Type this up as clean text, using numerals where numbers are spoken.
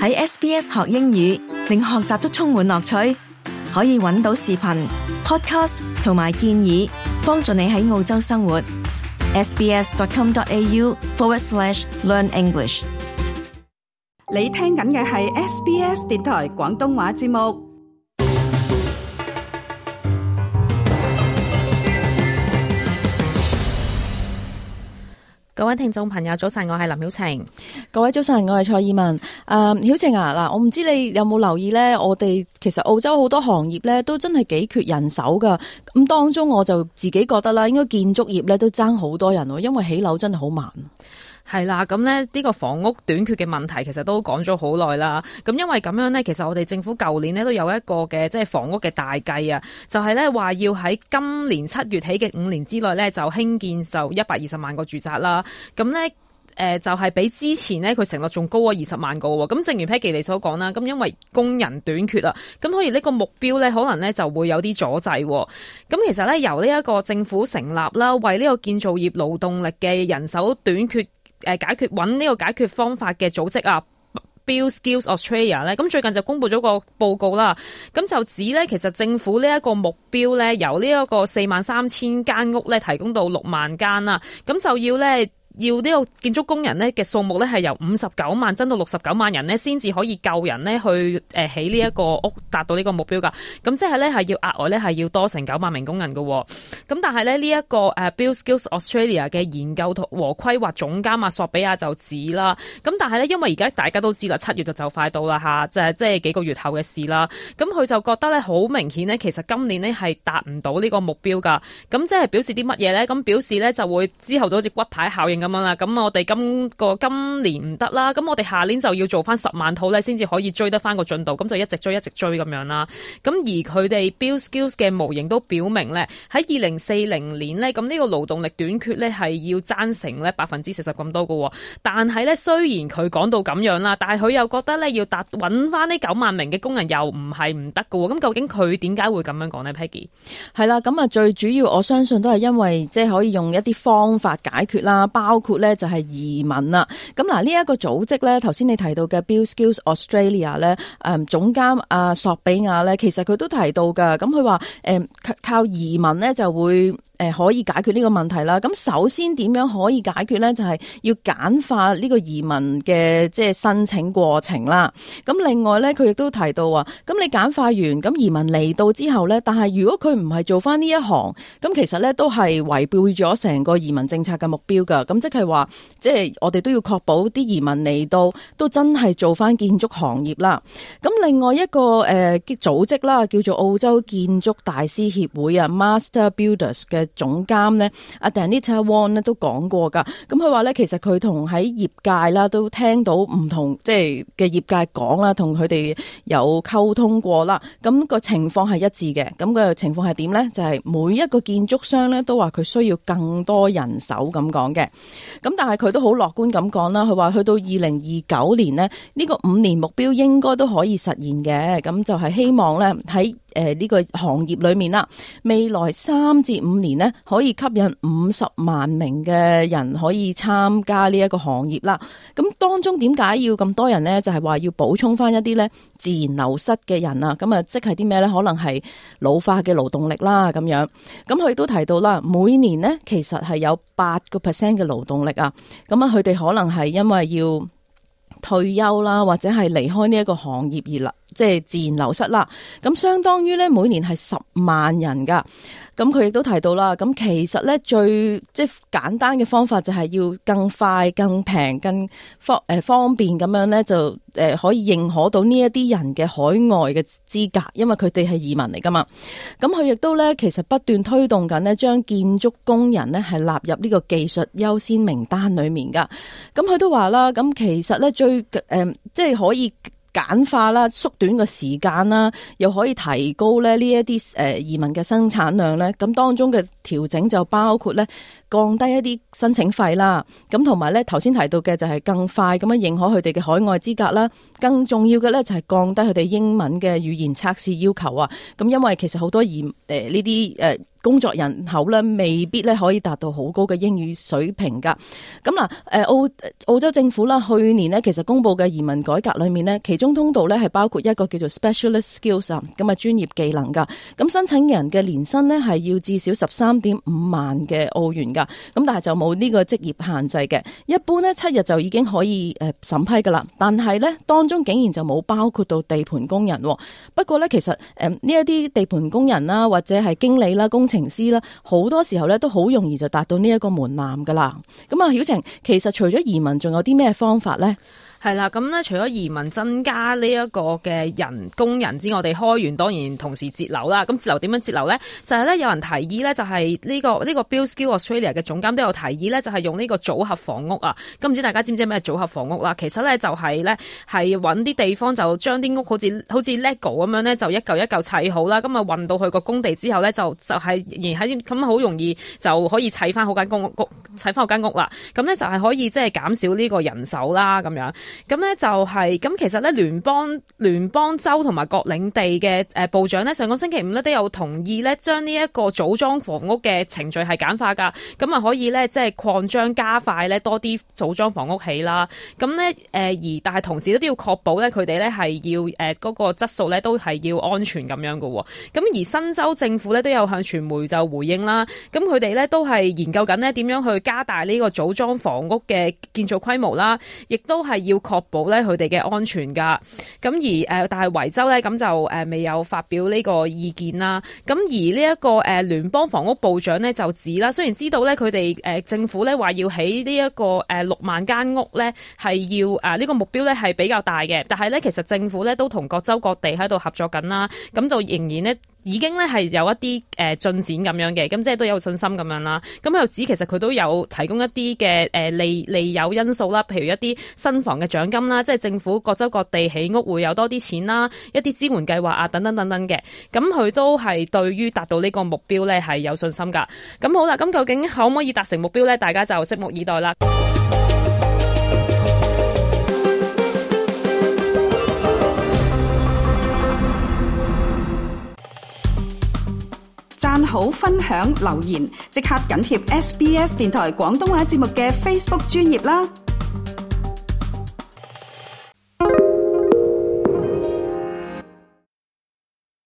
喺 SBS 學英語，令學習都充滿樂趣。可以揾到視頻、podcast 同埋建議，幫助你喺澳洲生活。sbs.com.au/learn English。 你聽緊嘅係 SBS 電台廣東話節目。 各位聽眾朋友，早晨，我係林曉晴。 各位早晨，我係蔡爾文。曉晴啊，嗱，我唔知你有冇留意咧，我哋其實澳洲好多行業咧都真係幾缺人手噶。咁當中我就自己覺得啦，應該建築業咧都爭好多人，因為起樓真係好慢。 係啦，咁咧呢個房屋短缺嘅問題其實都講咗好耐啦。咁因為咁樣呢，其實我哋政府舊年呢都有一個嘅即係房屋嘅大計啊，就係呢話要喺今年7月起嘅5年之內呢，就興建就120萬個住宅啦。咁呢就係比之前呢，佢承諾仲高過20萬個喎。咁正如 Peggy 你所講啦，咁因為工人短缺啊，咁所以呢個目標呢，可能呢就會有啲阻滯。咁其實呢，由呢一個政府成立啦，為呢個建造業勞動力嘅人手短缺揾呢個解決方法嘅組織啊 Build Skills Australia 咧，咁最近就公布咗個報告啦，咁就指咧其實政府呢一個目標咧，由呢一個43,000間屋咧提供到6萬間啦，咁就要呢個建築工人呢嘅數目呢係由59萬增到69萬人呢先至可以夠人呢去起呢一個屋，達到呢個目標噶。咁即係呢係要額外呢係要多成9萬名工人噶。咁但係呢一個Build Skills Australia 嘅研究和規劃總監阿索比亞就指啦，咁但係呢，因為而家大家都知啦，7月就快到啦吓，即係幾個月後嘅事啦。咁佢就覺得呢好明顯呢，其實今年呢係達唔到呢個目標噶。咁即係表示啲乜嘢呢？咁表示呢就會之後就好似骨牌效應咁樣啦，咁我哋今年唔得啦，咁我哋下年就要做翻10萬套咧，先至可以追得翻個進度，咁就一直追咁樣啦。咁而佢哋 Build Skills 嘅模型都表明咧，喺2040年咧，咁呢個勞動力短缺咧係要爭成咧40%咁多嘅。但係咧，雖然佢講到咁樣啦，但係佢又覺得咧要揾翻呢9萬名嘅工人又唔係唔得嘅。咁究竟佢點解會咁樣講呢 Peggy？ 係啦，咁啊最主要我相信都係因為即係可以用一啲方法解決啦，包括咧就係移民啦。咁嗱，呢一個組織咧，頭先你提到嘅 Build Skills Australia 咧，總監阿索比亞咧，其實佢都提到噶。咁佢話靠移民咧就會可以解決呢個問題啦。咁首先點樣可以解決咧？就係要簡化呢個移民嘅即係申請過程啦。咁另外咧，佢亦都提到話，咁你簡化完，咁移民嚟到之後咧，但係如果佢唔係做翻呢一行，咁其實咧都係違背咗成個移民政策嘅目標噶。咁即係話，即係我哋都要確保啲移民嚟到都真係做翻建築行業啦。咁另外一個組織啦，叫做澳洲建築大師協會啊 Master Builders 嘅總監咧，阿 Danita Wong 咧都講過噶。咁佢話咧，其實佢同喺業界啦都聽到唔同即係嘅業界講啦，同佢哋有溝通過啦。咁個情況係一致嘅。咁個情況係點咧？就係每一個建築商咧都話佢需要更多人手咁講嘅。咁但係佢都好樂觀咁講啦。佢話去到2029年呢，呢個5年目標應該都可以實現嘅。咁就係希望咧喺呢個行業裏面啦，未來3至5年呢，可以吸引50萬名嘅人可以參加呢一個行業啦。咁當中點解要咁多人呢？就係話要補充翻一啲咧自然流失嘅人啊。咁啊，即係啲咩咧？可能係老化嘅勞動力啦咁樣。咁佢都提到啦，每年呢，其實係有8% 嘅勞動力啊。咁啊，佢哋可能係因為要退休啦，或者係離開呢一個行業而即係自然流失啦。咁相當於咧每年係10萬人噶。咁佢亦都提到啦，咁其實咧最即係簡單嘅方法就係要更快、更平、更方便咁樣咧，就可以認可到呢一啲人嘅海外嘅資格，因為佢哋係移民嚟噶嘛。咁佢亦都咧其實不斷推動緊呢，將建築工人呢係納入呢個技術優先名單裏面噶。咁佢都話啦，咁其實咧最即係可以簡化啦，縮短個時間啦，又可以提高咧呢一啲移民嘅生產量咧。咁當中嘅調整就包括咧降低一啲申請費啦，咁同埋咧頭先提到嘅就係更快咁樣認可佢哋嘅海外資格啦。更重要嘅咧就係降低佢哋英文嘅語言測試要求啊。咁因為其實好多呢啲工作人口咧未必咧可以達到好高嘅英語水平噶。咁嗱，澳洲政府啦，去年呢其實公布嘅移民改革裏面呢，其中通道咧係包括一個叫做 specialist skills 啊，咁啊專業技能噶。咁申請人嘅年薪呢係要至少13.5萬嘅澳元噶。咁但係就冇呢個職業限制嘅。一般呢7日就已經可以審批噶啦。但係呢當中竟然就冇包括到地盤工人。不過呢，其實呢一啲地盤工人啦，或者係經理啦、工程師啦，好多時候呢都好容易就達到呢一個門檻噶啦。咁啊，曉晴，其實除咗移民，仲有啲咩方法呢？ 係啦，咁咧除咗移民增加呢一個嘅工人之外，我哋開源當然同時節流啦。咁節流點樣節流咧？就係咧有人提議咧，就係呢個 Build Skills Australia 嘅總監都有提議咧，就係用呢個組合房屋啊。咁唔知大家知唔知咩組合房屋啦？其實咧就係咧係揾啲地方就將啲屋好似 Lego 咁樣咧，就一嚿一嚿砌好啦。咁啊運到去個工地之後咧，就係仍然喺咁好容易就可以砌翻好間砌翻好間屋啦。咁咧就係可以即係減少呢個人手啦咁樣。咁咧就係咁，其實咧聯邦州同埋各領地嘅部長咧，上個星期五咧都有同意咧，將呢一個組裝房屋嘅程序係簡化噶，咁啊可以咧即係擴張加快咧多啲組裝房屋起啦。咁咧但係同時都要確保咧佢哋咧係要嗰個質素咧都係要安全咁樣噶。咁而新州政府咧都有向傳媒就回應啦，咁佢哋咧都係研究緊咧點樣去加大呢個組裝房屋嘅建造規模啦，亦都係要確保咧佢哋嘅安全噶。咁而但係維州咧咁就未有發表呢個意見啦。咁而呢一個聯邦房屋部長咧就指啦，雖然知道咧佢哋政府咧話要起呢一個6萬間屋咧係要呢個目標咧係比較大嘅，但係咧其實政府咧都同各州各地喺度合作緊啦，咁就仍然咧已經咧係有一啲進展咁樣嘅，咁即係都有信心咁樣啦。咁佢又指其實佢都有提供一啲嘅利誘因素啦，譬如一啲新房嘅獎金啦，即係政府各州各地起屋會有多啲錢啦，一啲支援計劃啊等等等等嘅。咁佢都係對於達到呢個目標咧係有信心噶。咁好啦，咁究竟可唔可以達成目標咧？大家就拭目以待啦。 讚好、分享、留言，即刻緊貼SBS 電台廣東話節目嘅 Facebook 專頁啦！